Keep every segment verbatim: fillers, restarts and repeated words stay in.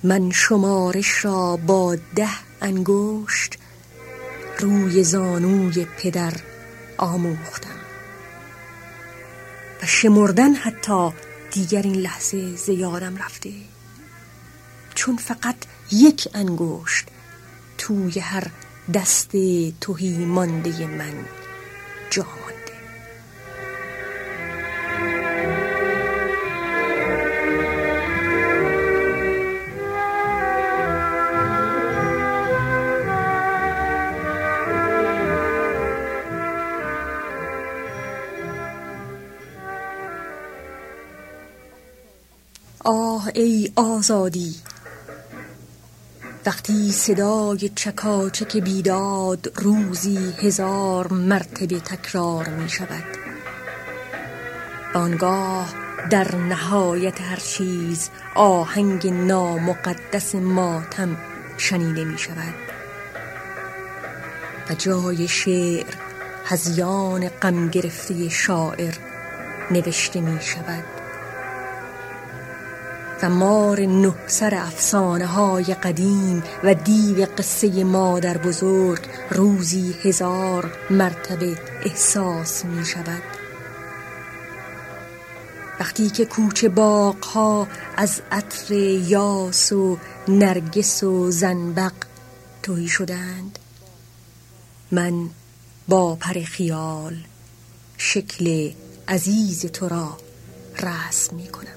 من شمارش را با ده انگشت روی زانوی پدر آموختم و شمردن حتی دیگر این لحظه ز یادم رفته، چون فقط یک انگشت توی هر دست تهی مانده من جا مانده. آه ای آزادی، وقتی صدای چکاچک بیداد روزی هزار مرتبه تکرار می شود، آنگاه در نهایت هر چیز آهنگ نامقدس ماتم شنیده می شود و جای شعر هذیان غم گرفته شاعر نوشته می شود و مار نه سر افسانه های قدیم و دیو قصه مادر بزرگ روزی هزار مرتبه احساس می شود. وقتی که کوچه باغ ها از عطر یاس و نرگس و زنبق تهی شدند، من با پر خیال شکل عزیز تو را رسم می کنم.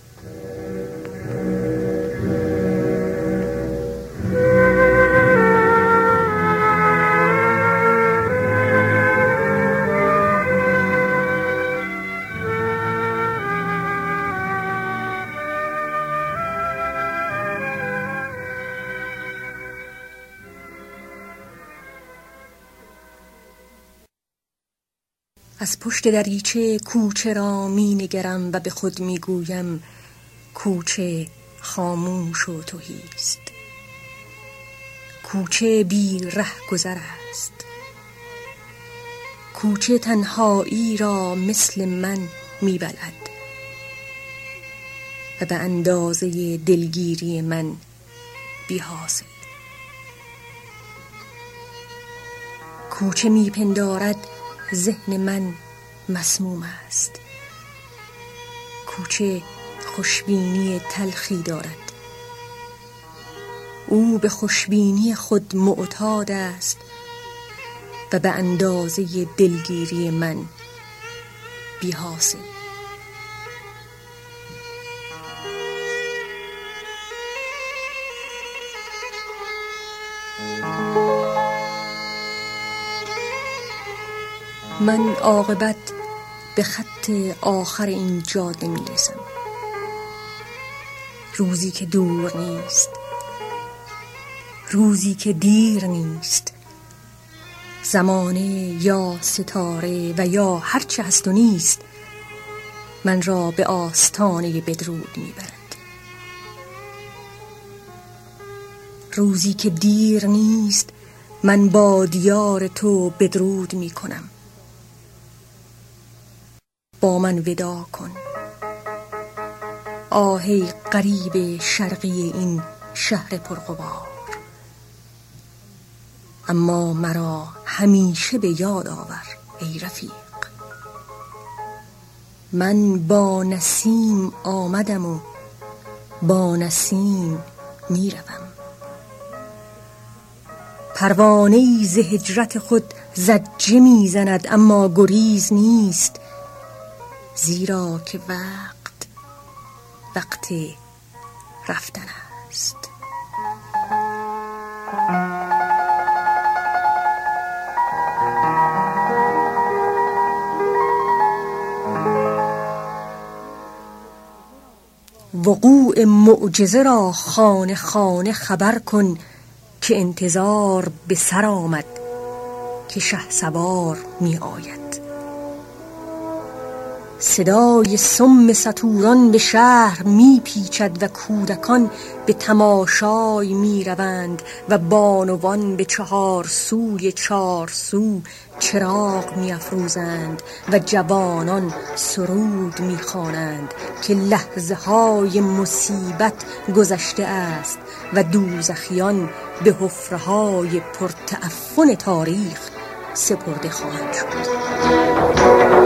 از پشت دریچه کوچه را می نگرم و به خود می گویم کوچه خاموش و تهیست، کوچه بی ره گذر است، کوچه تنهایی را مثل من می بلد و به اندازه دلگیری من بی حاصل. کوچه می پندارد ذهن من مسموم است، کوچه خوشبینی تلخی دارد، او به خوشبینی خود معتاد است و به اندازه دلگیری من بی حاصل. من عاقبت به خط آخر این جاده می رسم، روزی که دور نیست، روزی که دیر نیست، زمانه یا ستاره و یا هرچه هست و نیست من را به آستانه بدرود می برد. روزی که دیر نیست من با دیار تو بدرود می کنم. با من ودا کن آهی غریب شرقی این شهر پرغبار، اما مرا همیشه به یاد آور ای رفیق. من با نسیم آمدم و با نسیم میروم، پروانه‌ای ز هجرت خود زجه میزند اما گریز نیست، زیرا که وقت وقت رفتن است. وقوع معجزه را خانه خانه خبر کن که انتظار به سر آمد که شهسوار می آید. صدای سم ستوران به شهر می پیچد و کودکان به تماشای می روند و بانوان به چهار سوی چهار سو چراغ می افروزند و جوانان سرود می خوانند که لحظه های مصیبت گذشته است و دوزخیان به حفره های پرتعفن تاریخ سپرده خواهند شد.